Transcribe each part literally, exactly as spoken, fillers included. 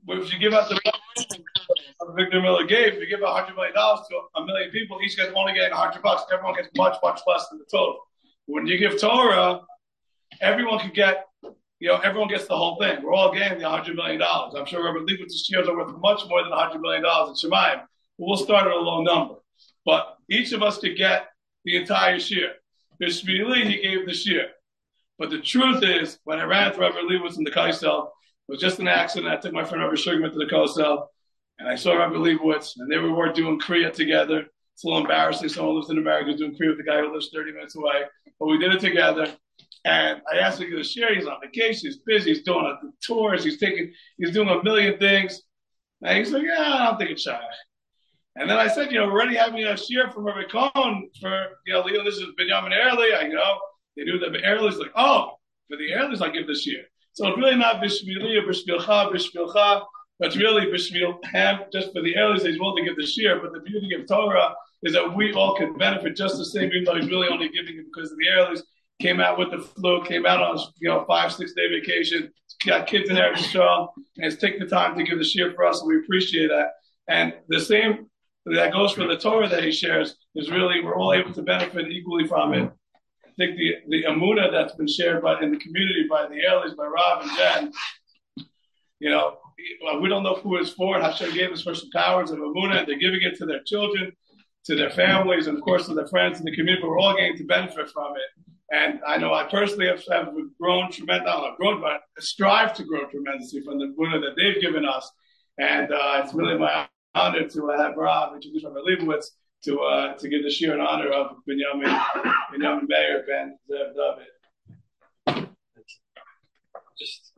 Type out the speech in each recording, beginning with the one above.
if you give out the Victor Miller gave, if you give a hundred million dollars to a million people, each gets only getting a hundred bucks. Everyone gets much, much less than the total. When you give Torah, everyone can get, you know, everyone gets the whole thing. We're all getting the hundred million dollars. I'm sure Rabbi Leibovitz's shares are worth much more than a hundred million dollars in Shemayim. But we'll start at a low number. But each of us could get the entire share. Bishvili, he gave the share. But the truth is, when I ran to Rabbi Leibovitz in the Kaisel, it was just an accident. I took my friend Rabbi Sugarman to the Kaisel, and I saw Rabbi Leibovitz, and they were doing Kriya together. It's a little embarrassing. Someone lives in America doing Kriya with the guy who lives thirty minutes away. But we did it together. And I asked him to share. He's on vacation. He's busy. He's doing a, tours. He's taking. He's doing a million things. And he's like, yeah, I don't think it's shy. And then I said, you know, we're already having a share from Rabbi Cohen for, you know, Leo, this is Binyamin Early. I you know. They knew that Early's like, oh, for the Early's, I'll give this year. So it's really not Bishvili or Bishvilcha, Bishvilcha, but it's really Bishvil Ham, just for the Early's, he's willing to give this year. But the beauty of Torah is that we all can benefit just the same, even though he's really only giving it because of the Early's. Came out with the flu, came out on you know five, six day vacation, got kids in Eretz Yisrael, and has taken the time to give the share for us, and we appreciate that. And the same that goes for the Torah that he shares is really we're all able to benefit equally from it. I think the, the Amunah that's been shared by in the community by the Earlys, by Rob and Jen, you know, we don't know who it's for, and Hashem gave us for some powers of Amunah, and they're giving it to their children, to their families, and of course to their friends in the community, but we're all getting to benefit from it. And I know I personally have, have grown tremendously, not grown, but strive to grow tremendously from the Amunah that they've given us. And uh, it's really my honor to uh, have Rob introduce Rabbi Leibovitz to uh, to give the shir in honor of Binyamin Binyamin Meir ben Zev David. Just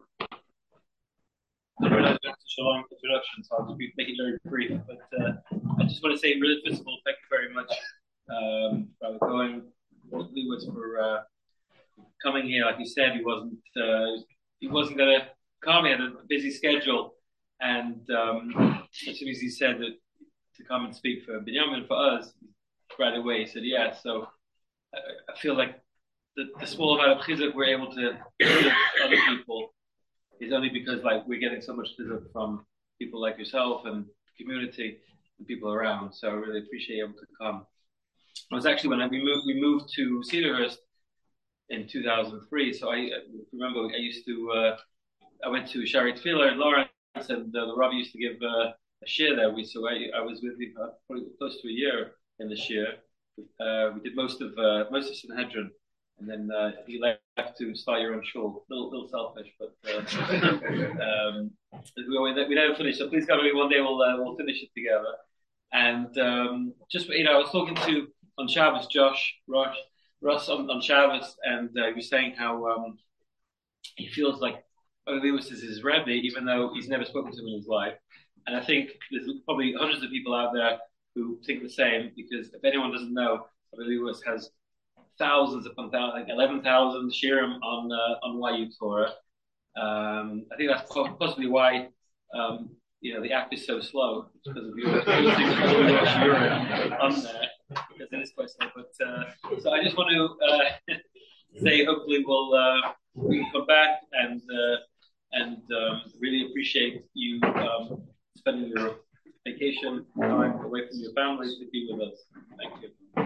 I realize we have such a long introduction, so I'll just make it very brief. But uh, I just want to say, really, first of all, thank you very much, um, Rabbi Cohen, Leibovitz, for uh, coming here. Like you said, he wasn't uh, he wasn't going to come. He had a busy schedule, and um, as soon as he said that to come and speak for Binyamin, for us, right away he said yes. So I, I feel like the, the small amount of chizuk we're able to give other people is only because like we're getting so much chizuk from people like yourself and the community and people around. So I really appreciate you able to come. It was actually when I, we moved we moved to Cedarhurst in two thousand three. So I, I remember I used to uh, I went to Shari Tefillah in Lawrence, and uh, the Rabbi used to give uh, a shir there. We so I, I was with him uh, probably close to a year in the shir. Uh, we did most of uh, most of Sanhedrin, and then uh, he left to start your own shul. A little, little selfish, but uh, um, we, we never finished. So please come maybe one day we'll uh, we'll finish it together. And um, just you know, I was talking to on Shabbos Josh Rush Russ on, on Shabbos, and uh, he was saying how um, he feels like Leibovitz is his Rebbe, even though he's never spoken to him in his life. And I think there's probably hundreds of people out there who think the same, because if anyone doesn't know, Leibovitz has thousands upon thousands, like eleven thousand shirim on uh, on Y U Torah. Um, I think that's possibly why um, you know the app is so slow. It's because of your shirim on there, because it is quite slow. But uh, so I just want to uh, say, hopefully we'll uh, we can come back and uh, and um, really appreciate you um, spending your vacation time away from your family to be with us. Thank you.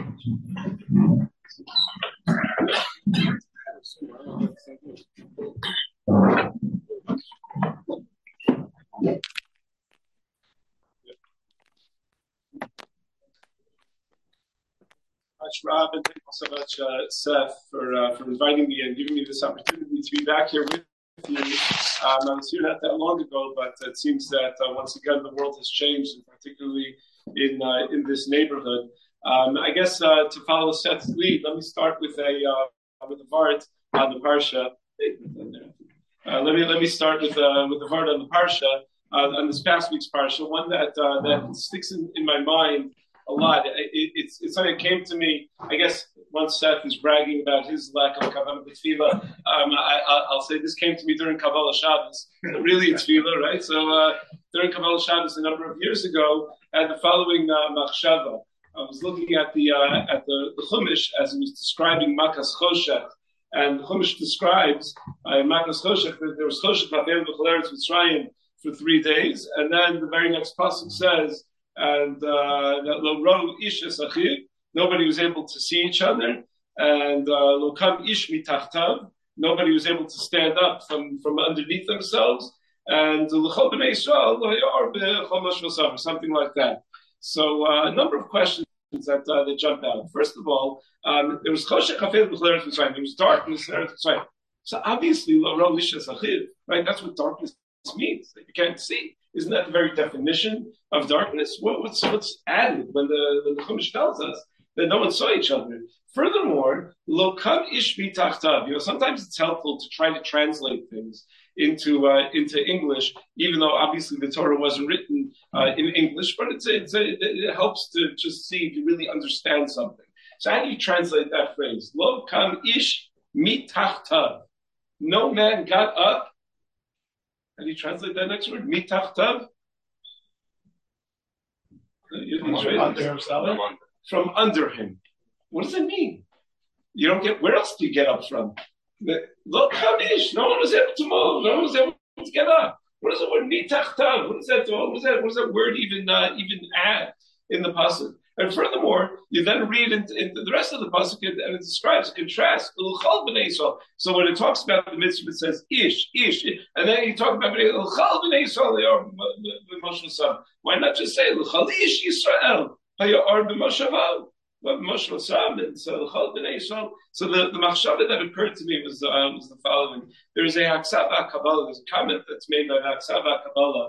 Much, Rob, and thank you so much, uh, Seth, for uh, for inviting me and giving me this opportunity to be back here with you. Um, I was here not that long ago, but it seems that uh, once again the world has changed, and particularly in uh, in this neighborhood. Um, I guess uh, to follow Seth's lead, let me start with a uh, with a vart on the parsha. Uh, let me let me start with uh, with the vart on the parsha uh, on this past week's parsha, one that uh, that sticks in, in my mind a lot. It, it, it's it's something that came to me. I guess once Seth is bragging about his lack of kavanah b'tefillah, um, I, I, I'll say this came to me during Kabbalah Shabbos. Really, it's tefillah, right? So uh, during Kabbalah Shabbos a number of years ago, I had the following uh, machshava. I was looking at the uh, at the, the Chumash as it was describing Makas Choshech, and the Chumash describes uh, Makas Choshech that there was Choshech Ba'Bein B'Chol Eretz Mitzrayim for three days. And then the very next pasuk says, and uh, that lo ro ish es achiv, nobody was able to see each other, and uh, lo kam ish mitachtav, nobody was able to stand up from, from underneath themselves, and l'chol b'nei Yisrael lo hayar b'chol moshe v'sav, something like that. So uh, a number of questions that uh, that jumped out. First of all, um, there was choshech hafel b'chol eretz Mitzrayim. There was darkness in Eretz Mitzrayim. So obviously, lo ro ish es achiv, right? That's what darkness means, that you can't see. Isn't that the very definition of darkness? What, what's, what's added when the, when the Chumash tells us that no one saw each other? Furthermore, lo kam ish mitachtav. You know, sometimes it's helpful to try to translate things into uh, into English, even though obviously the Torah wasn't written uh, in English, but it's, it's a, it helps to just see, to really understand something. So how do you translate that phrase? Lo kam ish mitachtav. No man got up. How do you translate that next word? Mitachtav? From under himself. From under him. What does it mean? You don't get, where else do you get up from? Look, Hadish, no one was able to move, no one was able to get up. What is the word mitachtav? What is that? What does that? What does that word even uh, even add in the pasuk? And furthermore, you then read into, into the rest of the pasuk, and it describes, contrasts. So when it talks about the mitzvah, it says ish, ish, and then you talk about b'nei Yisrael. Why not just say l'chal ish Yisrael hayar b'moshav? But Moshe Sam and so l'chal b'nei Yisrael. So the the machshava that occurred to me was uh, was the following: there is a Haksava Kabbalah. There's a comment that's made by the Haksava Kabbalah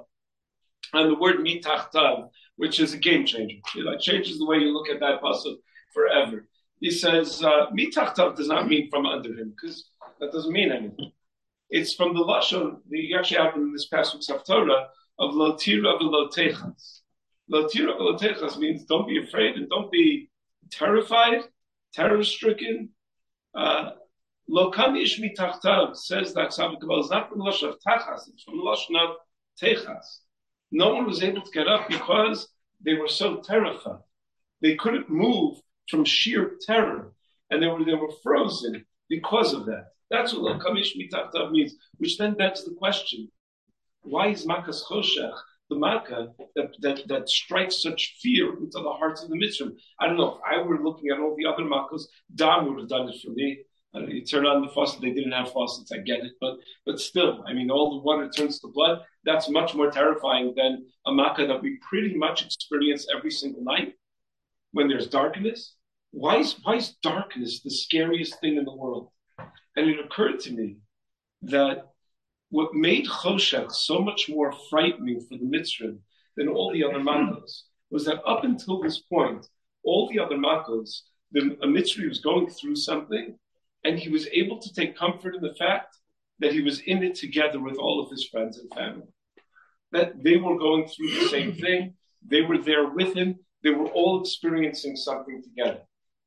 on the word mitachtav, which is a game changer. It like changes the way you look at that pasuk forever. He says uh, mitachtav does not mean from under him, because that doesn't mean anything. It's from the lashon that you actually have in this pasuk of Torah of lo tira v'lo techas. Lo tira v'lo techas means don't be afraid and don't be terrified, terror-stricken. Uh, lo kam ish mitachtav, says the Haksava Kabbalah, is not from the lashon of tachas, it's from the lashon of techas. No one was able to get up because they were so terrified. They couldn't move from sheer terror, and they were they were frozen because of that. That's what lo kam ish mitachtav means, which then begs the question: why is makas choshech the makkah that, that that strikes such fear into the hearts of the mitzvah? I don't know. If I were looking at all the other makkahs, Dam would have done it for me. Uh, you turn on the faucet, they didn't have faucets, I get it. But but still, I mean, all the water turns to blood. That's much more terrifying than a makkah that we pretty much experience every single night when there's darkness. Why is, why is darkness the scariest thing in the world? And it occurred to me that what made Choshech so much more frightening for the Mitzrayim than all the other makkahs was that up until this point, all the other makkahs, the a Mitzrayim was going through something, and he was able to take comfort in the fact that he was in it together with all of his friends and family. That they were going through the same thing, they were there with him, they were all experiencing something together.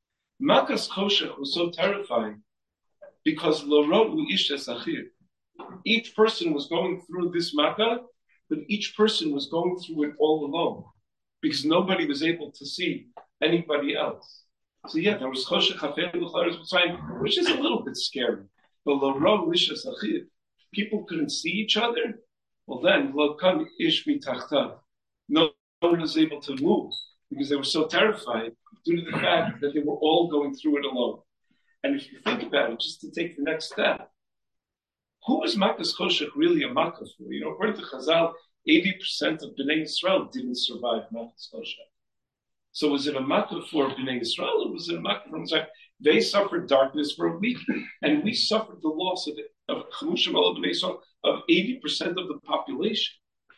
Makas Choshech was so terrifying because lo ro'u ish es achir. Each person was going through this makkah, but each person was going through it all alone because nobody was able to see anybody else. So yeah, there was choshech hafel b'chol eretz Mitzrayim, which is a little bit scary. But lo ro ish es achir, people couldn't see each other. Well then, lo kam ish mitachtav, no one was able to move because they were so terrified due to the fact that they were all going through it alone. And if you think about it, just to take the next step, who was Makas Choshech really a Makkah for? You know, according to Chazal, eighty percent of Bnei Yisrael didn't survive Makas Choshech. So was it a Makkah for Bnei Yisrael, or was it a Makkah for Mitzrayim? They suffered darkness for a week, and we suffered the loss of, of Chamushim al Bnei Yisrael of eighty percent of the population.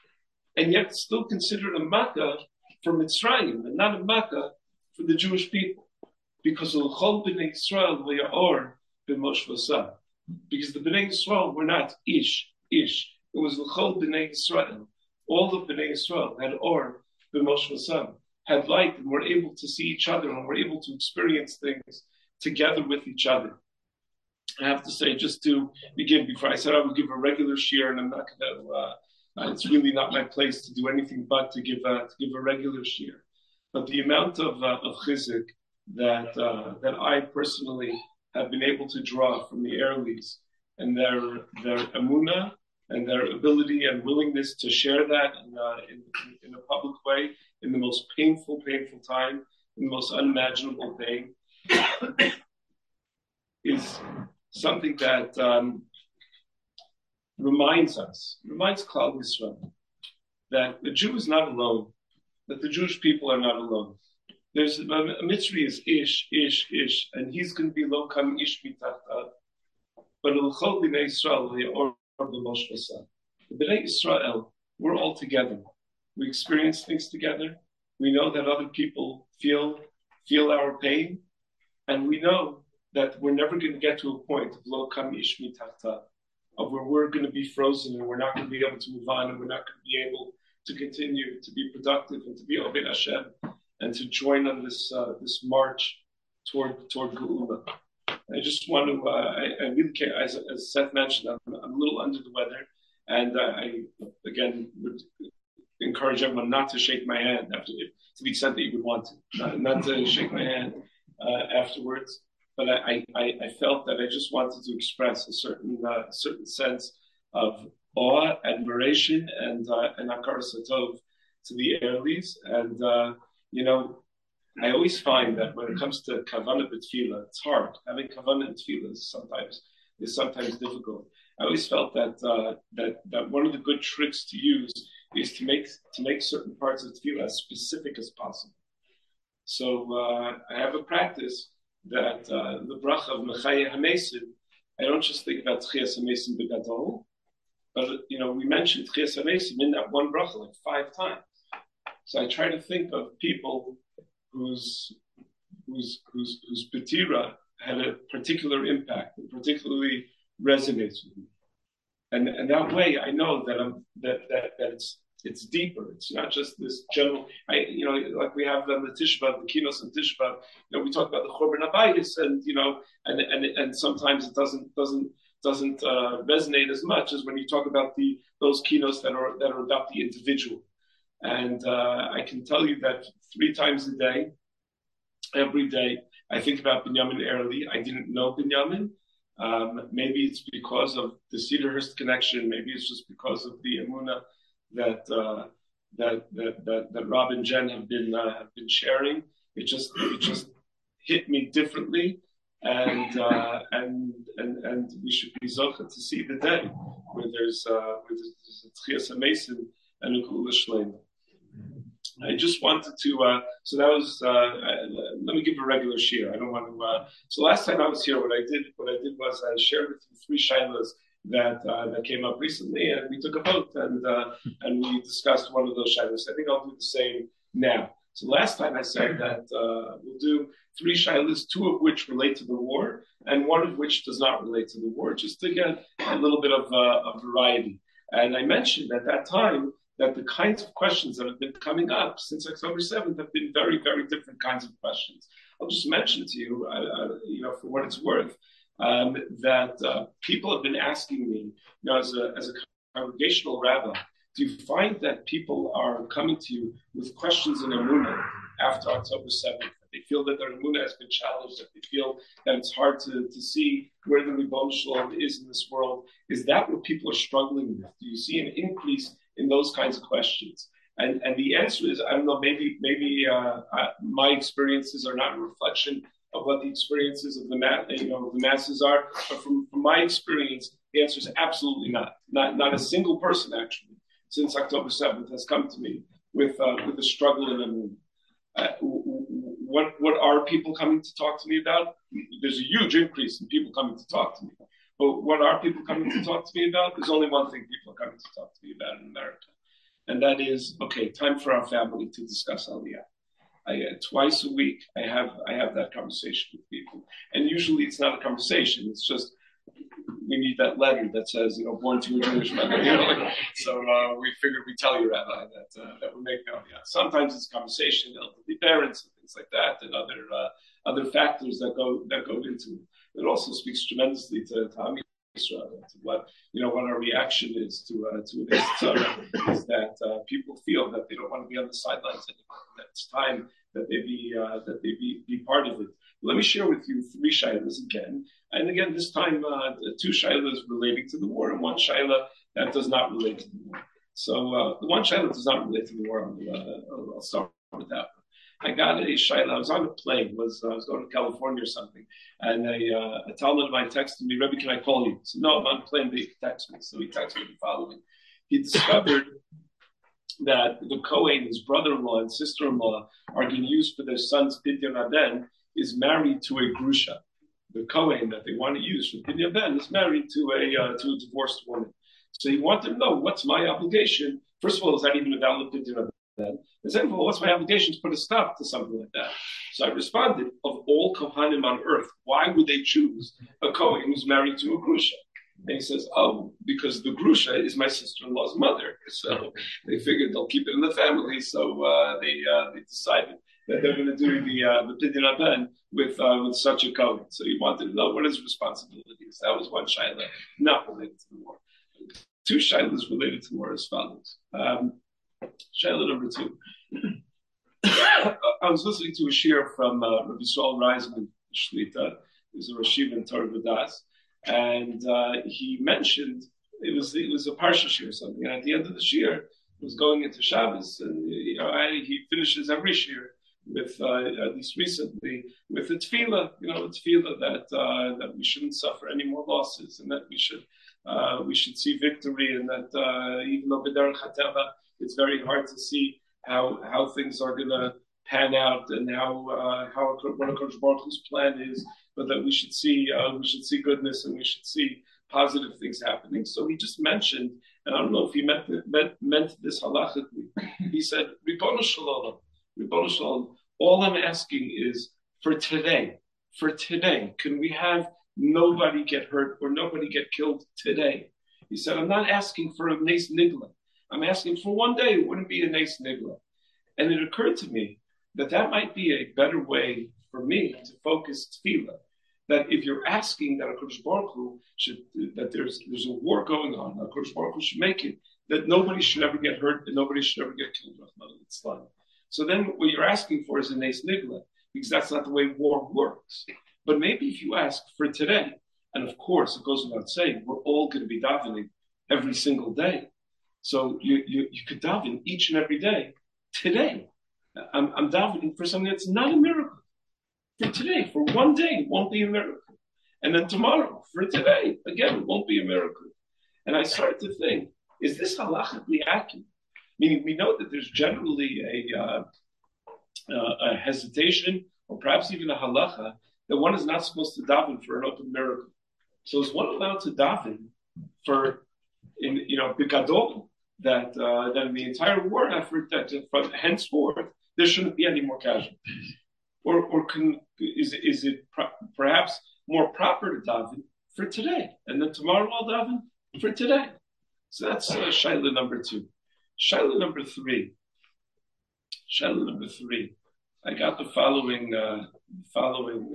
And yet it's still considered a Makkah for Mitzrayim, and not a Makkah for the Jewish people. Because L'chol Bnei Yisrael v'ya'or b'mosh v'asah. Because the Bnei Yisrael were not ish, ish. It was l'chol Bnei Yisrael. All the Bnei Yisrael had or b'mosh v'asam, had light, and were able to see each other, and were able to experience things together with each other. I have to say, just to begin, before I said I would give a regular shir, and I'm not going to. Uh, uh, it's really not my place to do anything but to give a, to give a regular shir. But the amount of uh, of chizuk that uh, that I personally have been able to draw from the Earlies and their their emunah and their ability and willingness to share that in, uh, in, in a public way, in the most painful, painful time, in the most unimaginable pain, is something that um, reminds us, reminds Klal Yisrael, that the Jew is not alone, that the Jewish people are not alone. There's a, a Mitzri is Ish, Ish, Ish, and he's going to be lo kam Ish mitachtav. But l'chol b'nei Yisrael le'or b'mosh v'sad. The Bnei Yisrael, we're all together. We experience things together. We know that other people feel feel our pain, and we know that we're never going to get to a point of lo kam Ish mitachtav, of where we're going to be frozen and we're not going to be able to move on and we're not going to be able to continue to be productive and to be Obed Hashem and to join on this uh, this march toward toward Geula. I just want to, uh, I, I really can't, as, as Seth mentioned, I'm, I'm a little under the weather, and uh, I, again, would encourage everyone not to shake my hand after, to the extent that you would want to, not, not to shake my hand uh, afterwards. But I, I, I felt that I just wanted to express a certain uh, certain sense of awe, admiration, and uh, and hakaras hatov to the Erlis. And uh, you know, I always find that when it comes to kavanah b'tefillah, it's hard. Having kavanah in tefillah is sometimes is sometimes difficult. I always felt that uh, that that one of the good tricks to use is to make to make certain parts of tefillah as specific as possible. So uh, I have a practice that uh, the bracha of Mechayeh HaMesim, I don't just think about Tchias HaMesim B'Gadol, but you know, we mentioned Tchias HaMesim in that one bracha like five times. So I try to think of people whose whose whose whose B'tira had a particular impact and particularly resonates with me, and and that way I know that I'm that that that it's it's deeper. It's not just this general. I you know like we have um, the Tisha B'Av, the Kinos and Tisha B'Av. You know we talk about the Chorban Habayis, and you know and and and sometimes it doesn't doesn't doesn't uh, resonate as much as when you talk about the those Kinos that are that are about the individual. And uh, I can tell you that three times a day, every day, I think about Binyamin Erli. I didn't know Binyamin. Um, maybe it's because of the Cedarhurst connection. Maybe it's just because of the Emunah that uh, that, that that that Rob and Jen have been uh, have been sharing. It just it just hit me differently, and uh, and and and we should be zocha to see the day where there's uh, where there's a Tchias HaMesim and a Geula Shleima. I just wanted to, uh, so that was, uh, I, let me give a regular share. I don't want to, uh, so last time I was here, what I did, what I did was I shared with you three shaylas that, uh, that came up recently, and we took a vote, and, uh, and we discussed one of those shaylas. I think I'll do the same now. So last time I said that, uh, we'll do three shaylas, two of which relate to the war, and one of which does not relate to the war, just to get a little bit of, uh, of variety. And I mentioned at that time that the kinds of questions that have been coming up since October seventh have been very, very different kinds of questions. I'll just mention to you, uh, uh, you know, for what it's worth, um, that uh, people have been asking me, you know, as a, as a congregational rabbi, do you find that people are coming to you with questions in Emunah after October seventh? They feel that their Emunah has been challenged, that they feel that it's hard to, to see where the Ribono Shel Olam is in this world. Is that what people are struggling with? Do you see an increase in those kinds of questions? And and the answer is, I don't know, maybe maybe uh, uh, my experiences are not a reflection of what the experiences of the ma- you know the masses are. But from, from my experience, the answer is absolutely not. Not not a single person actually since October seventh has come to me with uh, with a struggle in Emunah. Uh, what what are people coming to talk to me about? There's a huge increase in people coming to talk to me. But what are people coming to talk to me about? There's only one thing people are coming to talk to me about in America. And that is, okay, time for our family to discuss Aliyah. I, uh, twice a week, I have I have that conversation with people. And usually it's not a conversation. It's just, we need that letter that says, you know, born to a Jewish mother. You know, like, so uh, we figured we tell you, Rabbi, that uh, that we make Aliyah. Sometimes it's conversation, elderly parents and things like that, and other uh, other factors that go that go into it. It also speaks tremendously to, to Am Yisrael, to what you know what our reaction is to uh, to this tzara, is that uh, people feel that they don't want to be on the sidelines anymore. That it's time that they be uh, that they be, be part of it. Let me share with you three shaylas again, and again this time uh, two shaylas relating to the war and one shayla that does not relate to the war. So uh, the one shaila does not relate to the war. I'll, uh, I'll start with that. I got a shaila. I was on a plane. Was uh, I was going to California or something, and a, uh, a Talmud of mine texted me, Rebbe, can I call you? I said, no, I'm on a plane, but you can text me. So he texted me the following. He discovered that the Kohen, his brother-in-law and sister-in-law, are being used for their son's Pidyon Aben, is married to a Grusha. The Kohen that they want to use for Pidyon Aben is married to a uh, to a divorced woman. So he wanted to know, what's my obligation? First of all, is that even a valid Pidyon Aben? And second of all, what's my obligation to put a stop to something like that? So I responded, of all Kohanim on earth, why would they choose a Kohen who's married to a Grusha? And he says, oh, because the Grusha is my sister-in-law's mother. So they figured they'll keep it in the family. So uh, they uh, they decided that they're going to do the uh, the Pidyon Aben with uh, with such a Kohen. So he wanted to know what his responsibility is. That was one shaila, not related to the war. Two shailas related to the war as follows. Um, shaila number two. I was listening to a shir from uh, Rabbi Saul Reisman Shlita, who's a Rashiv in Torah V'das. And uh, he mentioned it was it was a parsha shir or something. And at the end of the shir, it was going into Shabbos, and you know I, he finishes every shir with uh, at least recently with a tefillah, you know, a tefillah that uh, that we shouldn't suffer any more losses, and that we should uh, we should see victory, and that uh, even though b'derech hateva, it's very hard to see how how things are going to pan out and how uh, how what HaKadosh Baruch Hu's plan is. But that we should see uh, we should see goodness and we should see positive things happening. So he just mentioned, and I don't know if he meant meant, meant this halachically. He said, "Ribono Shalom, Ribono Shalom. All I'm asking is for today, for today. Can we have nobody get hurt or nobody get killed today?" He said, "I'm not asking for a nes nigla. I'm asking for one day. It wouldn't be a nes nigla." And it occurred to me that that might be a better way for me to focus tefillah, that if you're asking that HaKadosh Baruch Hu should, that there's there's a war going on, HaKadosh Baruch Hu should make it, that nobody should ever get hurt and nobody should ever get killed. So then what you're asking for is a nes nigla, because that's not the way war works. But maybe if you ask for today, and of course it goes without saying, we're all going to be davening every single day. So you, you, you could daven each and every day. Today, I'm, I'm davening for something that's not a miracle. For today, for one day, it won't be a miracle. And then tomorrow, for today, again, it won't be a miracle. And I started to think, is this halachically accurate? Meaning, we know that there's generally a, uh, uh, a hesitation, or perhaps even a halacha, that one is not supposed to daven for an open miracle. So is one allowed to daven for, in you know, bigadol, that uh, that in the entire war effort, that from henceforth there shouldn't be any more casualties? Or, or can, is, is it pro- perhaps more proper to daven for today, and then tomorrow I'll daven for today? So that's uh, shaila number two. Shaila number three. Shaila number three. I got the following. Uh, following.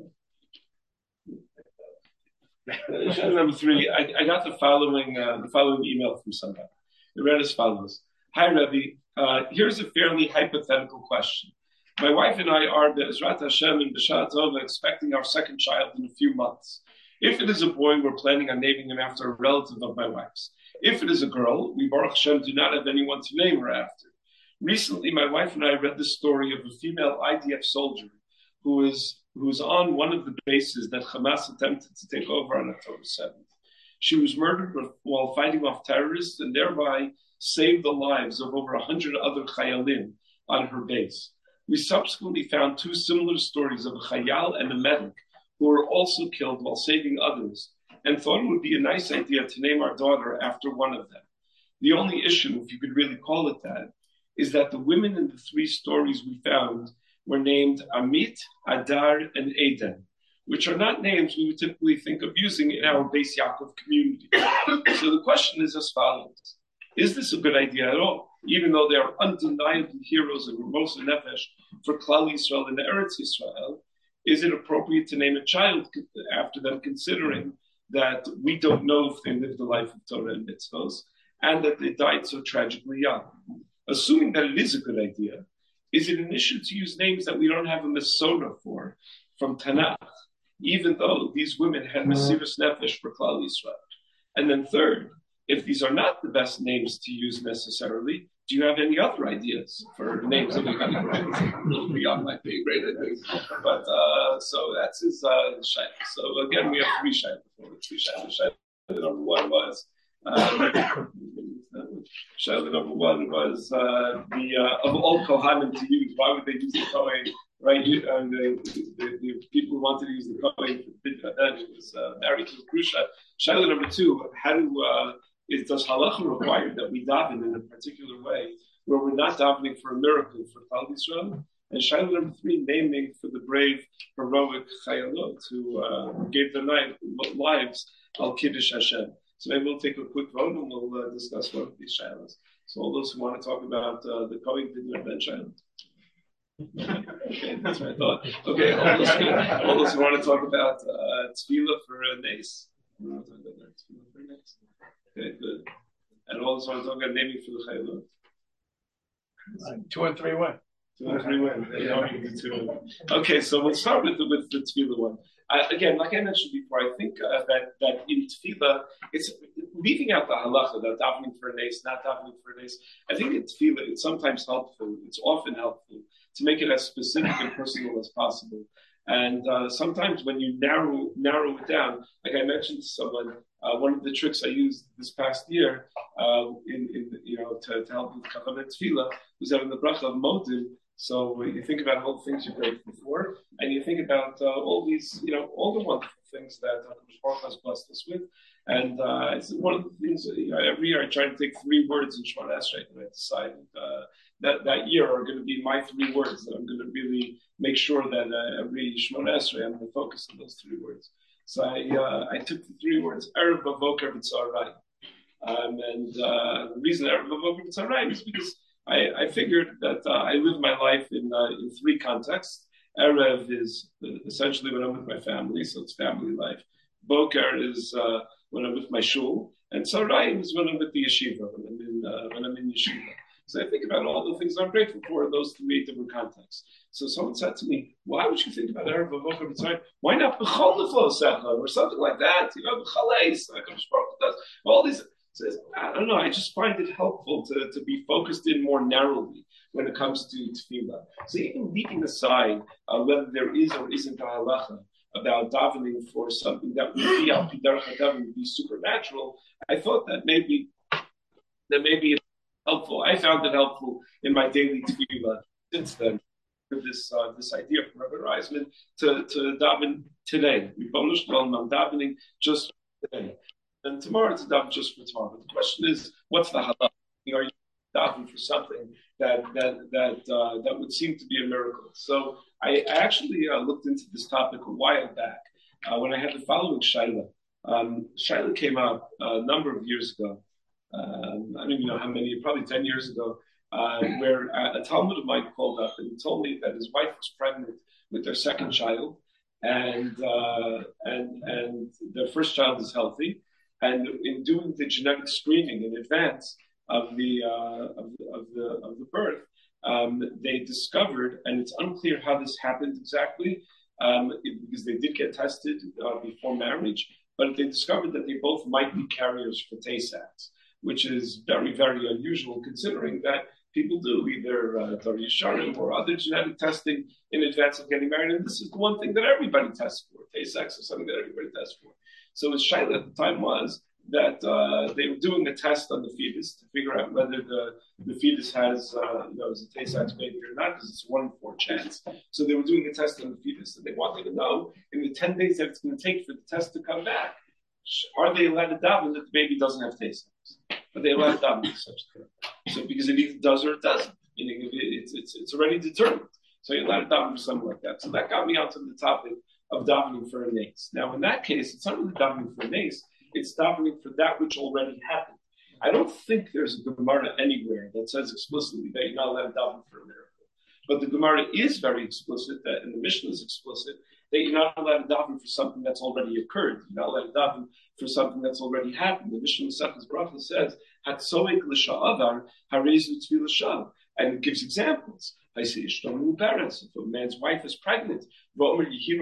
Uh, shaila number three. I, I got the following. Uh, the following email from somebody. It read as follows: Hi, Rebbe. Uh, here's a fairly hypothetical question. My wife and I are, Be'ezrat Hashem and B'Sha'at Tova, expecting our second child in a few months. If it is a boy, we're planning on naming him after a relative of my wife's. If it is a girl, we, Baruch Hashem, do not have anyone to name her after. Recently, my wife and I read the story of a female I D F soldier who is who is on one of the bases that Hamas attempted to take over on October seventh. She was murdered while fighting off terrorists and thereby saved the lives of over one hundred other chayalim on her base. We subsequently found two similar stories of a chayal and a medic who were also killed while saving others, and thought it would be a nice idea to name our daughter after one of them. The only issue, if you could really call it that, is that the women in the three stories we found were named Amit, Adar, and Eden, which are not names we would typically think of using in our Beis Yaakov community. So the question is as follows. Is this a good idea at all? Even though they are undeniable heroes of Ramos and Nefesh for Klal Yisrael and Eretz Yisrael, is it appropriate to name a child after them, considering that we don't know if they lived a life of Torah and mitzvos, and that they died so tragically young? Assuming that it is a good idea, is it an issue to use names that we don't have a Mesorah for from Tanakh, even though these women had Mesiras Nefesh for Klal Yisrael? And then third, If these are not the best names to use necessarily, do you have any other ideas for names that we can use? A little beyond my pay grade, I think. But uh, so that's his uh, shayla. So again, we have three shayla. Three shayla. Shayla number one was uh, shayla number one was uh, the uh, of all kohanim to use. Why would they use the kohen? Right, and the, the, the people who wanted to use the kohen for then it was uh, married to Grusha. Shayla number two: how do uh, is does halacha require that we daven in a particular way where we're not davening for a miracle for Klal Yisrael? And shayla number three, naming for the brave, heroic chayalot who uh, gave their lives al kiddush Hashem. So maybe we'll take a quick vote and we'll uh, discuss one of these shaylas. So all those who want to talk about uh, the Kohen Pidyon Ben shayla. Okay, that's what I thought. Okay, all those, all those who want to talk about uh, tefillah for a nace. Okay, good. And all those who want to talk about naming for the chayalot. Uh, two and three win. Two and three win. Two. Okay, so we'll start with the, with the tefillah one. I, again, like I mentioned before, I think uh, that that in tefillah, it's leaving out the halacha, that davening for a nace, not davening for a nace. I think in tefillah, it's sometimes helpful. It's often helpful to make it as specific and personal as possible. And uh, sometimes when you narrow narrow it down, like I mentioned to someone, uh, one of the tricks I used this past year, uh, in, in you know to, to help with kavanah tefillah, was having the bracha of modim. So you think about all the things you're grateful for, and you think about uh, all these, you know, all the wonderful things that HaKadosh Baruch Hu has blessed us with. And uh, it's one of the things, you know, every year I try to take three words in Shemona Esrei that I decided uh, that that year are going to be my three words that I'm going to really make sure that uh, every Shemona Esrei I'm going to focus on those three words. So I uh, I took the three words, Erev Bavoker B'Tzarayim. Um, and uh, the reason Erev Bavoker B'Tzarayim is because I, I figured that uh, I live my life in uh, in three contexts. Erev is essentially when I'm with my family, so it's family life. Boker is uh, when I'm with my shul, and Tzarayim is when I'm with the yeshiva, when I'm in uh, when I'm in yeshiva. So I think about all the things I'm grateful for in those three different contexts. So someone said to me, "Why would you think about Erev Boker B'Tzarayim? Why not B'chol Leflo Secha or something like that? You know, B'chaleis, like all these." Says, I don't know, I just find it helpful to, to be focused in more narrowly when it comes to tefillah. So even leaving aside uh, whether there is or isn't a halacha about davening for something that would be al pi derech hadaven, would be supernatural, I thought that maybe that maybe it's helpful. I found it helpful in my daily tefillah since then. This uh, this idea from Rabbi Reisman to to daven today. We published on davening just today. And tomorrow it's a daven just for tomorrow. But the question is, what's the halakha? Are you davening for something that that that uh, that would seem to be a miracle? So I, I actually uh, looked into this topic a while back uh, when I had the following shayla. Um, shayla came up a number of years ago. Um, I don't even know how many, probably ten years ago, uh, where a, a Talmud of mine called up and he told me that his wife was pregnant with their second child, and uh, and and their first child is healthy. And in doing the genetic screening in advance of the uh, of, of the of the birth, um, they discovered, and it's unclear how this happened exactly, um, it, because they did get tested uh, before marriage, but they discovered that they both might be carriers for Tay-Sachs, which is very, very unusual considering that people do either uh, Dor Yesharim or other genetic testing in advance of getting married, and this is the one thing that everybody tests for. Tay-Sachs is something that everybody tests for. So his shayla at the time was that uh, they were doing a test on the fetus to figure out whether the, the fetus has, uh, you know, is a Tay-Sachs baby or not, because it's a one in four chance. So they were doing a test on the fetus, and they wanted to know in the ten days that it's going to take for the test to come back, are they allowed to daven that the baby doesn't have Tay-Sachs? Are they allowed to daven such a thing? So because it either does or it doesn't, meaning it's it's it's already determined. So you're allowed to daven for something like that. So that got me onto the topic of davening for a nace. Now, in that case, it's not really davening for a nace, it's davening for that which already happened. I don't think there's a Gemara anywhere that says explicitly that you're not allowed to daven for a miracle. But the Gemara is very explicit, that, and the Mishnah is explicit, that you're not allowed to daven for something that's already occurred. You're not allowed to daven for something that's already happened. The Mishnah Masechtas Bracha says, Hatzoek l'sha'avar harezu tefillah shav, and it gives examples. I say, if a man's wife is pregnant, and he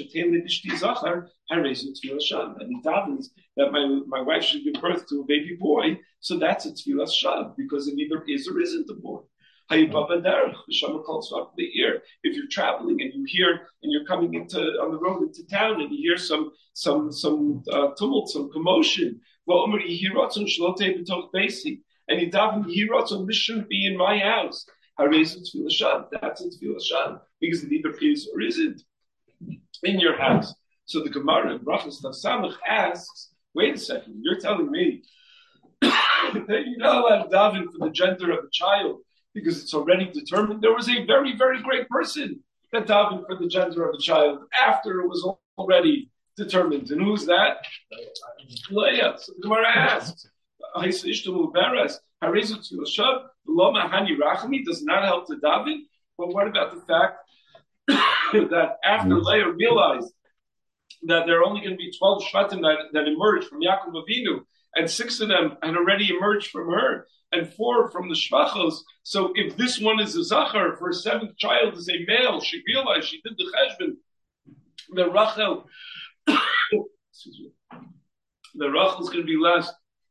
davens that my, my wife should give birth to a baby boy, so that's a tefillah shav, because it either is or isn't a boy. If you're traveling and you hear and you're coming into on the road into town and you hear some some some uh, tumult, some commotion, and you daven, this shouldn't be in my house. That's a tefillah shav, because it either is or isn't in your house. So the Gemara in Brachos Daf Samach asks, wait a second, you're telling me that you're not allowed to daven for the gender of the child because it's already determined? There was a very, very great person that davened for the gender of the child after it was already determined. And who's that? Leah. So the Gemara asks, does not help to daven? But what about the fact that after Leah realized that there are only going to be twelve shvatim that, that emerged from Yaakov Avinu, and six of them had already emerged from her, and four from the shvachos. So if this one is a zachar, if her seventh child is a male, she realized she did the cheshbon. The Rachel, the Rachel is going to be less.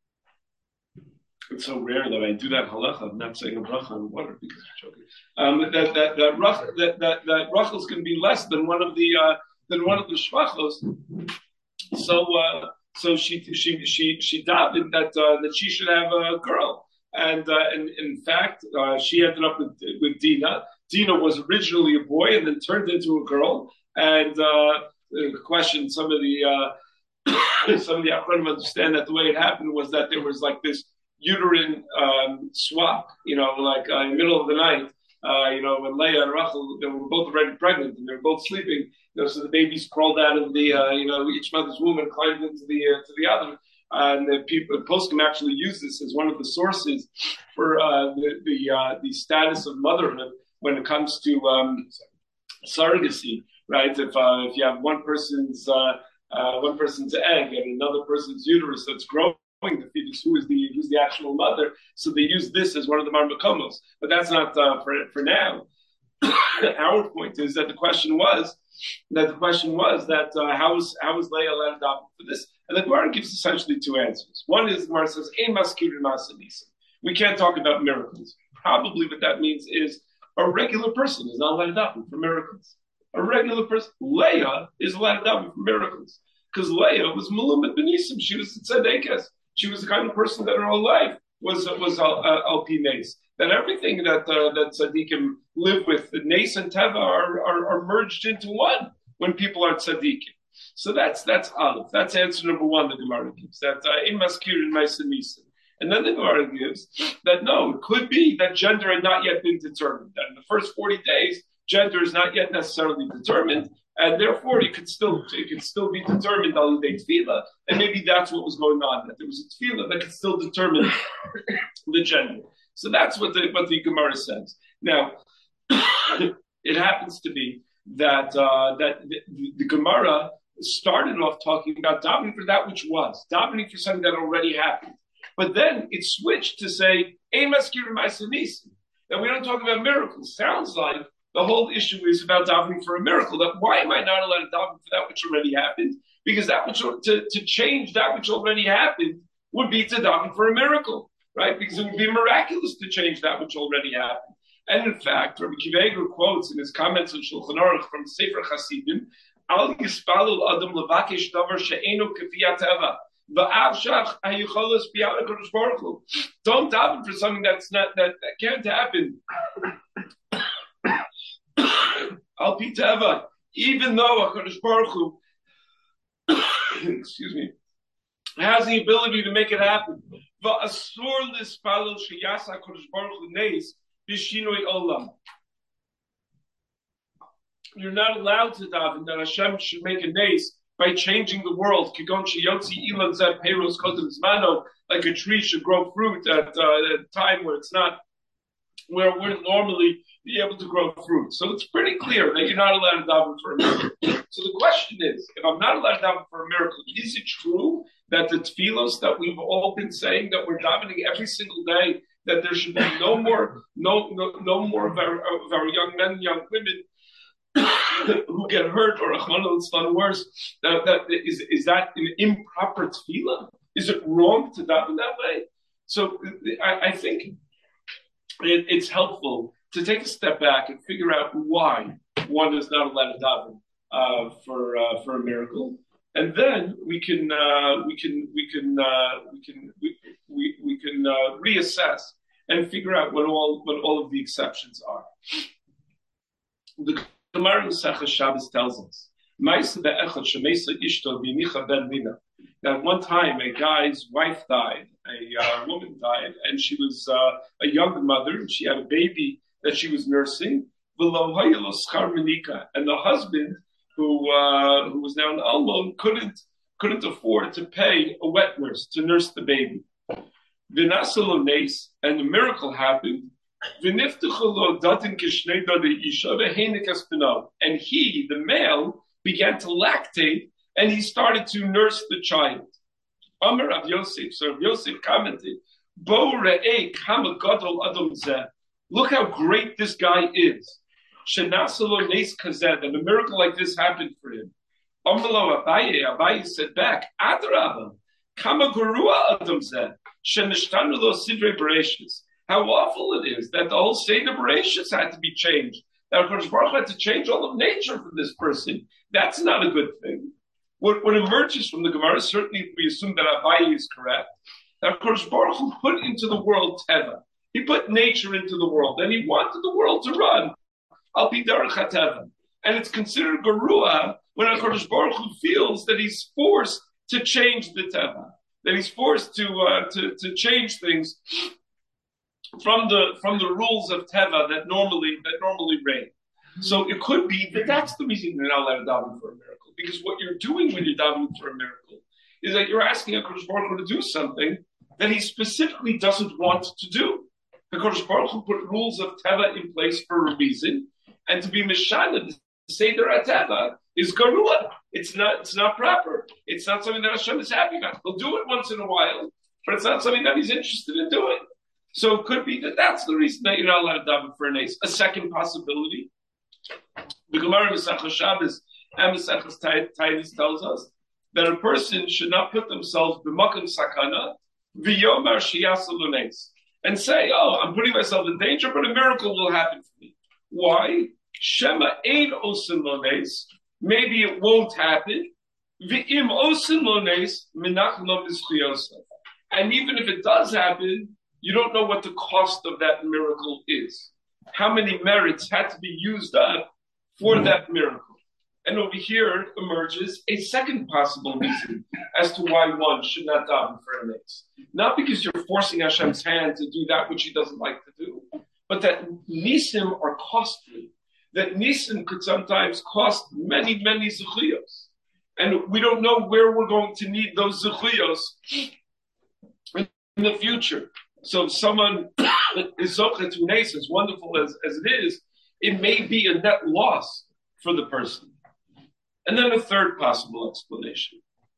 It's so rare that I do that halacha. I'm not saying a bracha on water because I'm joking. Um, that that that Rachel that that, that Rachel is going to be less than one of the uh, than one of the shvachos. So uh, so she she she she davened that uh, that she should have a girl, and uh, and in fact uh, she ended up with with Dina. Dina was originally a boy and then turned into a girl. And uh, the question, some of the uh, some of the Achronim understand that the way it happened was that there was like this uterine um, swap, you know, like uh, in the middle of the night, uh, you know, when Leah and Rachel, they were both already pregnant and they were both sleeping, you know, so the babies crawled out of the, uh, you know, each mother's womb and climbed into the uh, to the other. Uh, and the people, Poskim actually use this as one of the sources for uh, the the, uh, the status of motherhood when it comes to um, surrogacy, right? If uh, if you have one person's uh, uh, one person's egg and another person's uterus that's growing, the fetus, who is the who's the actual mother, so they use this as one of the marmakomos. But that's not uh, for for now. Our point is that the question was that the question was that uh, how is how is Leah allowed to adopt for this? And the Gemara gives essentially two answers. One is the Gemara says, "Ein maskir masanisa." We can't talk about miracles. Probably what that means is a regular person is not allowed to adopt for miracles. A regular person, Leah, is allowed to adopt for miracles because Leah was Melumet Benisim. She was tzedekes. She was the kind of person that her whole life was was al pi nes. That everything that uh, that tzaddikim live with, the nes and teva, are, are are merged into one when people are tzaddikim. So that's that's aleph. That's answer number one. The Gemara gives that in maskir and ma'asim. And then the Gemara gives that no, it could be that gender had not yet been determined. That in the first forty days, gender is not yet necessarily determined. And therefore, it could still it could still be determined on the tefillah, and maybe that's what was going on. That there was a tefillah that could still determine the gender. So that's what the what the Gemara says. Now, it happens to be that uh, that the, the Gemara started off talking about davening for that which was, davening for something that already happened, but then it switched to say ein maskir ma'asim. And we don't talk about miracles. Sounds like the whole issue is about davening for a miracle. That why am I not allowed to daven for that which already happened? Because that which to, to change that which already happened would be to daven for a miracle, right? Because it would be miraculous to change that which already happened. And in fact, Rabbi Akiva Eiger quotes in his comments on Shulchan Aruch from Sefer Chasidim, "Al yispalul adam levakesh davar she'enu kefiyat teva." Don't daven for something that's not that, that can't happen. Al pi teva, even though HaKadosh Baruch Hu, excuse me, has the ability to make it happen. Va'asur lispalul sheyasa HaKadosh Baruch Hu neis b'shinoi olam. You're not allowed to daven that Hashem should make a neis by changing the world. Like a tree should grow fruit at, uh, at a time where it's not, where it wouldn't normally be able to grow fruit. So it's pretty clear that you're not allowed to daven for a miracle. So the question is, if I'm not allowed to daven for a miracle, is it true that the tefillos that we've all been saying that we're davening every single day that there should be no more, no, no, no more of our, of our young men and young women who get hurt or Rahman worse. That, that is, is that an improper tefillah? Is it wrong to daven that way? So I, I think it, it's helpful to take a step back and figure out why one is not allowed to daven uh, for uh, for a miracle, and then we can uh, we can we can uh, we can we we, we can uh, reassess and figure out what all what all of the exceptions are. The Gemara Masechah Shabbos tells us that one time a guy's wife died, a uh, woman died, and she was uh, a young mother, and she had a baby that she was nursing, and the husband, who uh, who was now an almon, couldn't couldn't afford to pay a wet nurse to nurse the baby. And the miracle happened. And he, the male, began to lactate, and he started to nurse the child. Amar Rav Yosef, so Rav Yosef commented, Bo re'eh kama gadol adam zeh. Look how great this guy is. Shenasalo nes kazeh, that a miracle like this happened for him. Amalo Abaye, Abaye said back, Adrabah, kama gurua adam zeh, shenishtanu lo sidrei bereshis. How awful it is that the whole Seder Bereshis had to be changed. That HaKadosh Baruch Hu had to change all of nature for this person. That's not a good thing. What, what emerges from the Gemara, certainly we assume that Abaye is correct, that HaKadosh Baruch Hu put into the world Teva. He put nature into the world, and he wanted the world to run. Al pi derech hateva. And it's considered Gerua when HaKadosh Baruch Hu feels that he's forced to change the Teva, that he's forced to, uh, to, to change things from the from the rules of Teva that normally that normally reign. So it could be that that's the reason you're not allowed to daven for a miracle. Because what you're doing when you're davening for a miracle is that you're asking HaKadosh Baruch Hu to do something that he specifically doesn't want to do. HaKadosh Baruch Hu put rules of Teva in place for a reason, and to be Mishana, to say there at Teva, is Garua. It's not it's not proper. It's not something that Hashem is happy about. He'll do it once in a while, but it's not something that he's interested in doing. So it could be that that's the reason that you're not allowed to daven for an ace. A second possibility, the Gemara Masechah Shabbos and Masechah Tainis tells us that a person should not put themselves b'makom sakana v'yomar sheyasa l'neis and say, "Oh, I'm putting myself in danger, but a miracle will happen for me." Why? Shema ein osin l'neis. Maybe it won't happen. V'im osin l'neis minach lo mizchiyosef. And even if it does happen, you don't know what the cost of that miracle is. How many merits had to be used up for that miracle? And over here emerges a second possible reason as to why one should not daven for a mace. Not because you're forcing Hashem's hand to do that which he doesn't like to do, but that nisim are costly. That nisim could sometimes cost many, many zechuyos. And we don't know where we're going to need those zechuyos in the future. So if someone is zochet to nes, as wonderful as, as it is, it may be a net loss for the person. And then a third possible explanation.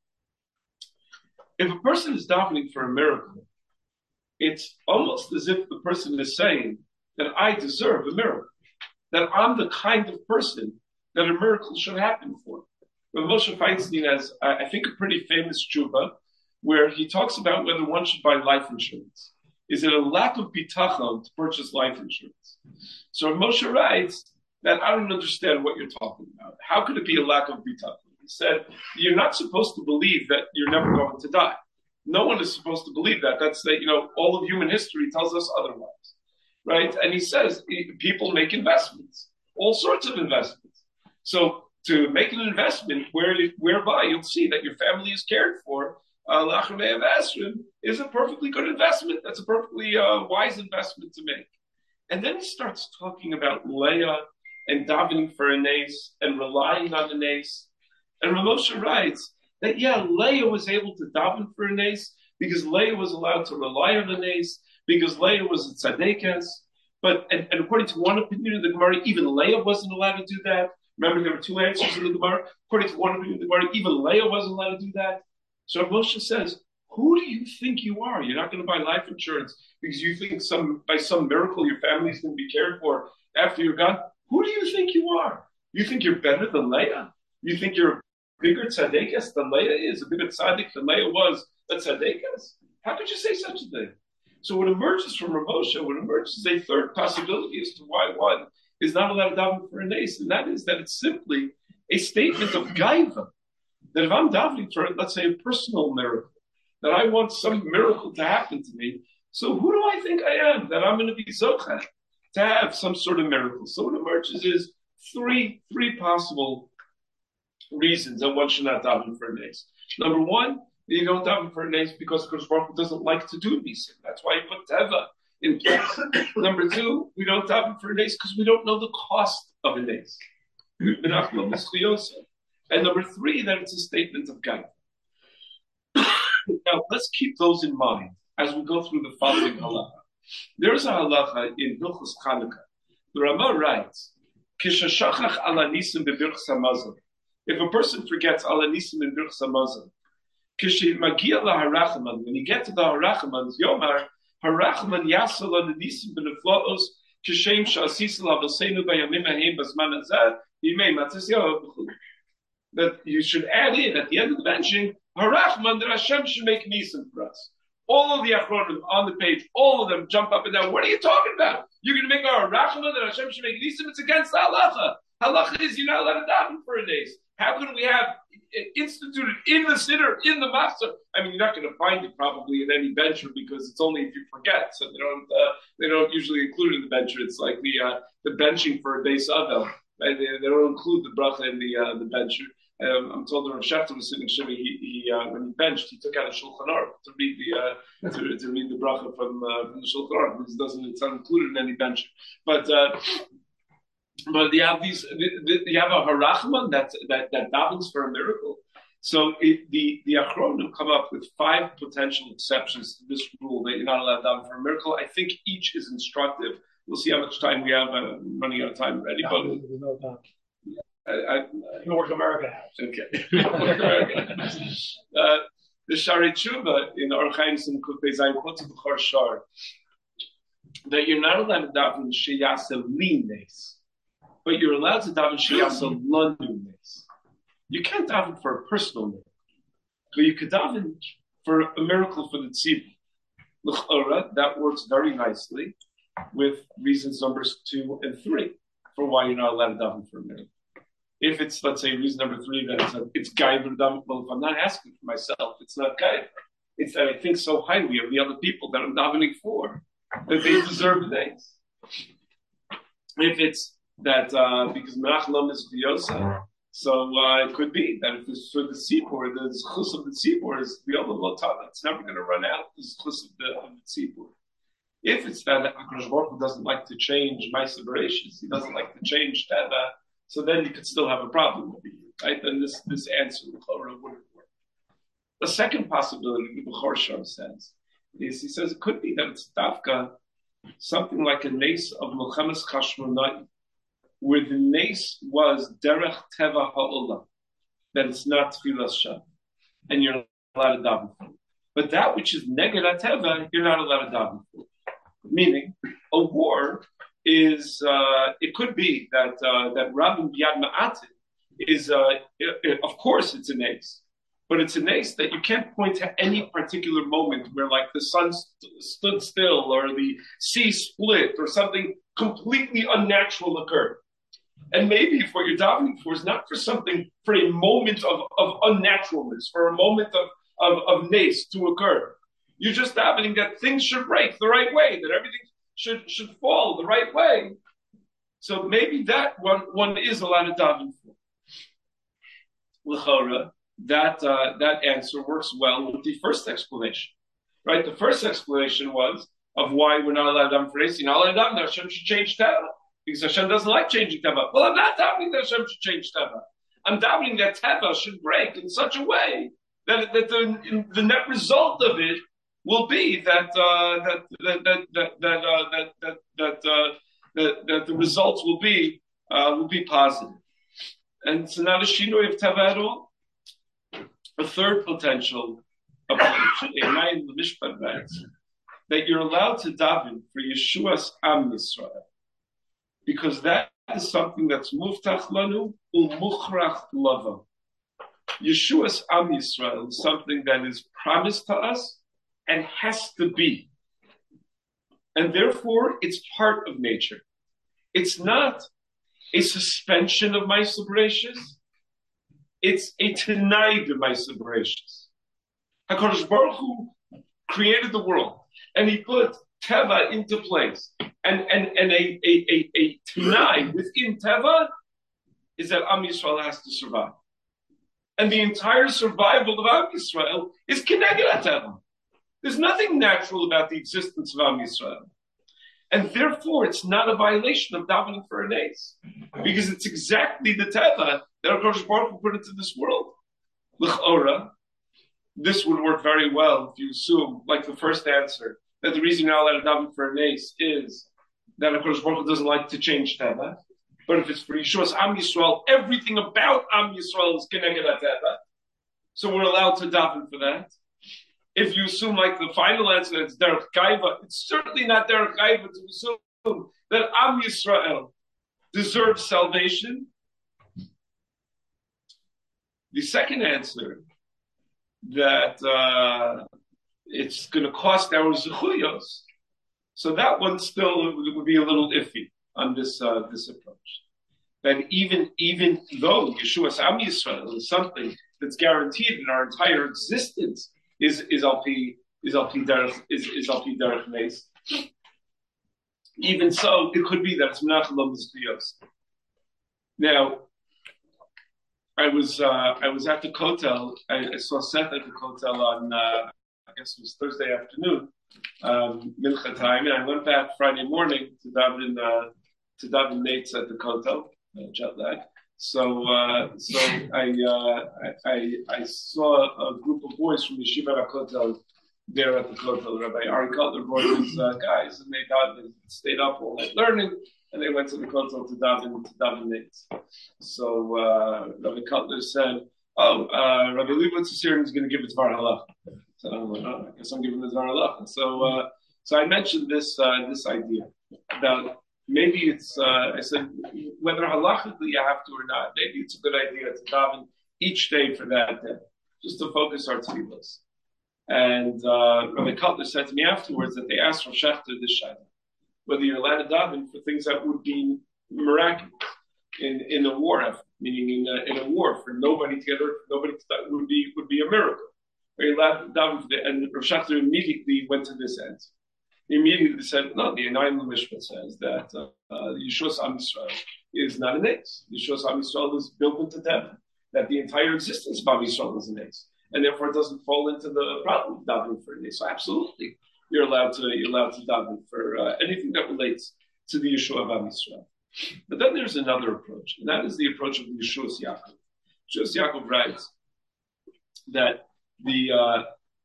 If a person is davening for a miracle, it's almost as if the person is saying that I deserve a miracle, that I'm the kind of person that a miracle should happen for. Rav Moshe Feinstein has, I think, a pretty famous tshuva where he talks about whether one should buy life insurance. Is it a lack of bitachon to purchase life insurance? So Moshe writes that I don't understand what you're talking about. How could it be a lack of bitachon? He said, you're not supposed to believe that you're never going to die. No one is supposed to believe that. That's that, you know, all of human history tells us otherwise, right? And he says people make investments, all sorts of investments. So to make an investment where, whereby you'll see that your family is cared for, Uh, is a perfectly good investment. That's a perfectly uh, wise investment to make. And then he starts talking about Leah and davening for a nace and relying on a nace. And Rav Moshe writes that, yeah, Leah was able to daven for a nace because Leah was allowed to rely on a nace, because Leah was a tzaddikas. But, and, and according to one opinion of the Gemara, even Leah wasn't allowed to do that. Remember, there were two answers in the Gemara. According to one opinion of the Gemara, even Leah wasn't allowed to do that. So Moshe says, Who do you think you are? You're not going to buy life insurance because you think some by some miracle your family's going to be cared for after you're gone. Who do you think you are? You think you're better than Leah? You think you're a bigger tzaddikas than Leah is, a bigger tzaddik than Leah was a tzaddikas? How could you say such a thing? So what emerges from Rav Moshe, what emerges is a third possibility as to why one is not allowed to daven for a nace, and that is that it's simply a statement of gaiva. That if I'm davening for, let's say, a personal miracle, that I want some miracle to happen to me, so who do I think I am that I'm going to be zocheh to have some sort of miracle? So what emerges is three three possible reasons that one should not daven for a nace. Number one, you don't daven for a nace because Kodesh Baruch Hu doesn't like to do nisim. That's why he put teva in place. Number two, we don't daven for a nace because we don't know the cost of a nace. And number three, that it's a statement of God. Now, let's keep those in mind as we go through the following halacha. There is a halacha in Hilchos Chanukah. The Rama writes, "Kishashachach ala nisim bebirchas hamazon." If a person forgets ala nisim in birchas hamazon, kishimagia laharachaman, when you get to the harachaman, yomar harachaman yasal ala nisim beneflaos kishem shasisal avosenu bayamim haim bazman hazeh yimei matzis yahov. That you should add in at the end of the benching, Harachman, that Hashem should make nisim for us. All of the achronim on the page, all of them jump up and down. What are you talking about? You're going to make a Harachman that Hashem should make nisim? It's against the halacha. Halacha is you're not allowed to daven for a nace. How can we have instituted in the siddur, in the matzah? I mean, you're not going to find it probably in any bencher because it's only if you forget. So they don't uh, they don't usually include it in the bencher. It's like the uh, the benching for a base avel. Right? They, they don't include the bracha in the uh, the bencher. Um, I'm told that Rav Shechter was sitting Shimmy. He, he uh, when he benched, he took out a Shulchan Aruch to read the uh, to, to read the bracha from, uh, from the Shulchan Aruch. Because it doesn't, it's not included in any bench. But uh, but you have these. You have a harachman that that that davens for a miracle. So it, the the achronim come up with five potential exceptions to this rule that you're not allowed to daven for a miracle. I think each is instructive. We'll see how much time we have. Uh, running out of time already, no, but. No time. I, I, North America has. Okay. uh, the Shari Tshuva in Orchaim Sim Kufay Zayin quotes the B'chor Shar that you're not allowed to daven Sheyasa Lines, but you're allowed to daven Sheyasa Lanunes. You can't daven for a personal miracle, but you could daven for a miracle for the tzibur. L'chora, that works very nicely with reasons numbers two and three for why you're not allowed to daven for a miracle. If it's, let's say, reason number three, that it's, a, it's gaiver daven, well, if I'm not asking for myself, it's not gaiver. It's that I think so highly of the other people that I'm davening for, that they deserve the days. If it's that, uh, because Menach Lom is V'yosa, so uh, it could be that if it's for the Tzibur, the Zchus of the Tzibur is V'yola Lotana, it's never going to run out, the Zchus of the, of the Tzibur. If it's that HaKadosh Baruch Hu doesn't like to change my separations, he doesn't like to change Teva, so then you could still have a problem over here, right? Then this, this answer with Torah wouldn't work. The second possibility, the B'chor Shar says, is he says it could be that it's Dafka, something like a nace of Milchemes Chashmonai, where the nace was Derech Teva Ha'olam, that it's not Tfilas Shem, and you're not allowed to daven for. But that which is Neged HaTeva, you're not allowed to daven for. Meaning, a war is, uh, it could be that uh, that Rabin B'Yad Ma'atin is, uh, it, it, of course it's a nace, but it's a nace that you can't point to any particular moment where like the sun st- stood still or the sea split or something completely unnatural occurred. And maybe if what you're davening for is not for something, for a moment of, of unnaturalness, for a moment of, of, of nace to occur. You're just davening that things should break the right way, that everything should should fall the right way. So maybe that one one is allowed to daven for. L'chora, that uh, that answer works well with the first explanation, right? The first explanation was of why we're not allowed to daven for Eis. You're not allowed to daven that Hashem should change Teva because Hashem doesn't like changing Teva. Well, I'm not davening that Hashem should change Teva. I'm davening that Teva should break in such a way that that the the net result of it will be that uh, that that that that that uh, that that that, uh, that that the results will be uh, will be positive, and it's not a shinoi of teva at all. A third potential approach. Einayin L'Mishpat writes that you're allowed to daven for Yeshua's Am Yisrael, because that is something that's muftach lanu umuchrach lava. Yeshua's Am Yisrael is something that is promised to us and has to be. And therefore, it's part of nature. It's not a suspension of my Bereshis. It's a tenai of my Bereshis. HaKadosh Baruch Hu created the world, and he put Teva into place. And, and, and a, a, a, a tenai within Teva is that Am Yisrael has to survive. And the entire survival of Am Yisrael is Keneged HaTeva. There's nothing natural about the existence of Am Yisrael. And therefore, it's not a violation of davening for an ace. Because it's exactly the Teva that HaKadosh Baruch Hu put into this world. L'ch'ora, this would work very well if you assume, like the first answer, that the reason you're not allowed to daven for an ace is that HaKadosh Baruch Hu doesn't like to change Teva. But if it's for Yeshua's Am Yisrael, everything about Am Yisrael is Keneged HaTeva. So we're allowed to daven for that. If you assume, like the final answer, it's Derech Gaiva, it's certainly not Derech Gaiva to assume that Am Yisrael deserves salvation. The second answer, that uh, it's going to cost our zechuyos, so that one still would be a little iffy on this uh, this approach. That even even though Yeshua's Am Yisrael is something that's guaranteed in our entire existence, is is al pi is al pi derech is is al pi derech meis. Even so, it could be that it's menachem lo mizkiyos. Now, I was uh, I was at the Kotel. I, I saw Seth at the Kotel on uh, I guess it was Thursday afternoon, um, mincha time, and I went back Friday morning to daven uh, to daven Nates at the Kotel, uh, jet lag. So, uh, so I, uh, I, I saw a group of boys from Yeshiva HaKotel there at the Kotel. Rabbi Ari Cutler brought his uh, guys, and they got, they stayed up all night learning, and they went to the Kotel to daven to daven Nates. So uh, Rabbi Cutler said, "Oh, uh, Rabbi Leibowitz is here, and he's going to give it Dvar Halacha." So I'm like, "Oh, I guess I'm giving the Dvar Halacha." So, uh, so I mentioned this uh, this idea about. Maybe it's, uh, I said, whether halachically you have to or not, maybe it's a good idea to daven each day for that day, just to focus our tefillos. And uh, Rabbi Cutler said to me afterwards that they asked Rav Shechter this shayla, whether you're allowed to daven for things that would be miraculous in, in a war effort, meaning in a, in a war for nobody to get hurt, for nobody to die, would be would be a miracle. Are you allowed to daven for that? And Rav Shechter immediately went to this answer. He immediately said, no, the Einayin L'Mishpat says that uh, uh, Yeshua's Am Yisrael is not an ace. Yeshua's Am Yisrael is built into Teva, that the entire existence of Am Yisrael is an ace, and therefore it doesn't fall into the problem of davening for an ace. So absolutely, you're allowed to you're allowed to daven for uh, anything that relates to the Yeshua of Am Yisrael. But then there's another approach, and that is the approach of the Yeshua's Yaakov. Yeshua's Yaakov writes that the uh,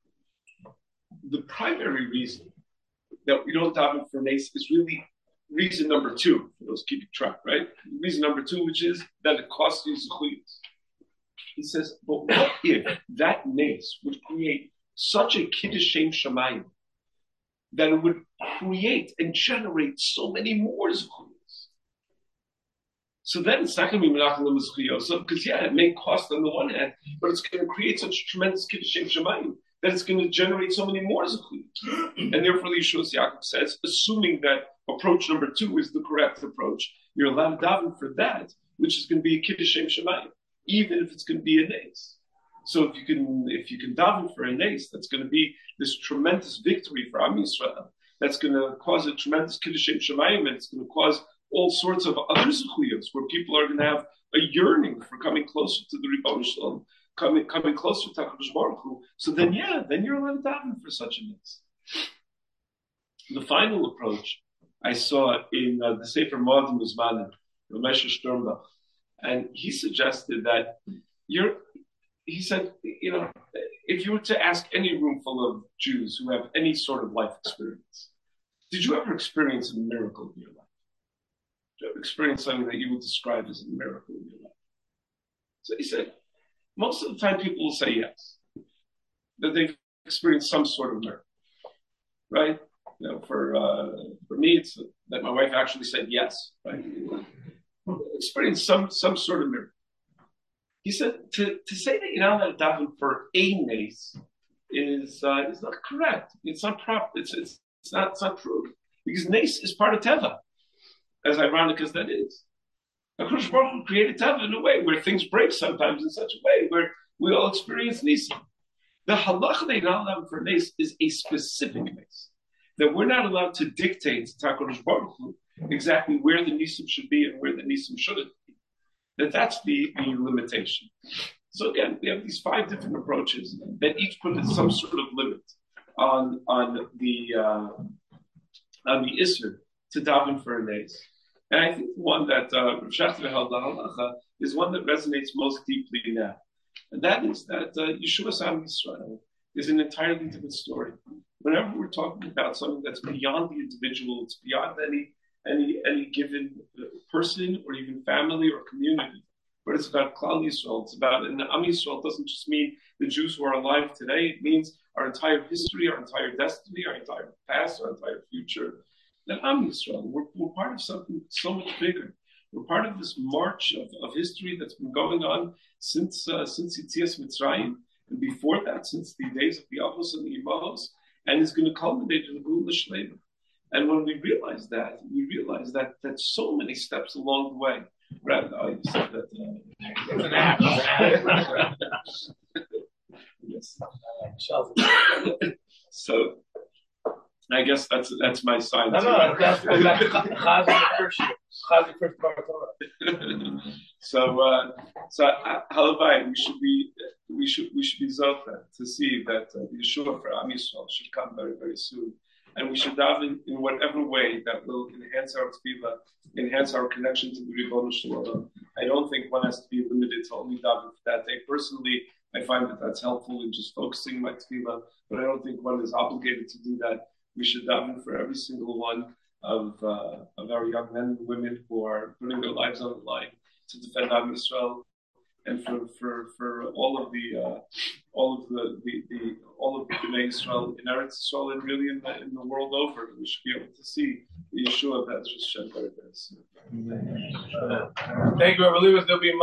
the primary reason that we don't daven for an ace is really reason number two, for those keeping track, right? Reason number two, which is that it costs you zechuyos. He says, but what if that nace would create such a kiddush shem shamayim that it would create and generate so many more zechuyos? So then it's not going to be menachem lo mizkiyos, because yeah, it may cost on the one hand, but it's going to create such tremendous kiddush shem shamayim that it's going to generate so many more zechuyos. And therefore, Yeshua's Yaakov says, assuming that approach number two is the correct approach, you're allowed to daven for that, which is going to be a kiddush shem shamayim, even if it's going to be a nace. So if you can, if you can daven for a nace, that's going to be this tremendous victory for Am Yisrael. That's going to cause a tremendous kiddush shem shamayim, and it's going to cause all sorts of other zechuyos where people are going to have a yearning for coming closer to the Ribono Shel Olam, coming coming closer to HaKadosh Baruch Hu. So then, yeah, then you're allowed to daven for such a nace. The final approach I saw in uh, the Sefer Moadim Uzmanim, Ramesha Sternbach, and he suggested that you're. He said, you know, if you were to ask any room full of Jews who have any sort of life experience, did you ever experience a miracle in your life? Did you ever experience something that you would describe as a miracle in your life? So he said, most of the time people will say yes, that they've experience some sort of miracle, right? You know, for uh, for me, it's that my wife actually said yes, right? Experience some some sort of miracle. He said to, to say that you're not allowed to daven for a nace is uh, is not correct. It's not proper. It's it's it's not it's not true because nace is part of teva, as ironic as that is. HaKadosh Baruch Hu created teva in a way where things break sometimes in such a way where we all experience nisim. The halacha that you're not allowed for nace is a specific nace that we're not allowed to dictate to HaKadosh Baruch Hu exactly where the nisim should be and where the nisim shouldn't be. That that's the, the limitation. So again, we have these five different approaches that each put some sort of limit on on the uh, on the isser to daven for a nace. And I think the one that uh, Rav Schachter held, the halacha, is one that resonates most deeply now. And that is that uh, Yeshua's Am Yisrael is an entirely different story. Whenever we're talking about something that's beyond the individual, it's beyond any any any given person or even family or community, but it's about Klal Yisrael. It's about, and Am Yisrael doesn't just mean the Jews who are alive today. It means our entire history, our entire destiny, our entire past, our entire future. That Am Yisrael, we're, we're part of something so much bigger. We're part of this march of, of history that's been going on since uh, since Yetzias Mitzrayim, and before that, since the days of the Avos and the Imahos, and it's going to culminate in the Geula Shlema. And when we realize that, we realize that that so many steps along the way. Rather, I said that. Uh, yes. So. I guess that's that's my sign. No, no, that's Chazi first. Chazi first part. So, uh, so Halavai, we should be we should we should be zocha to see that uh, Yeshua for Am Yisrael should come very very soon, and we should daven in whatever way that will enhance our tefillah, enhance our connection to the Ribono Shel Olam. I don't think one has to be limited to only daven for that day. Personally, I find that that's helpful in just focusing my tefillah, but I don't think one is obligated to do that. We should daven for every single one of uh, of our young men and women who are putting their lives on the line to defend Am Yisrael, and for for, for all of the uh, all of the, the, the all of the Bnei Yisrael in Eretz Yisrael and really in the, in the world over. We should be able to see the Yeshua that just shed very very soon. Thank you, Rabbi Lewis. There'll be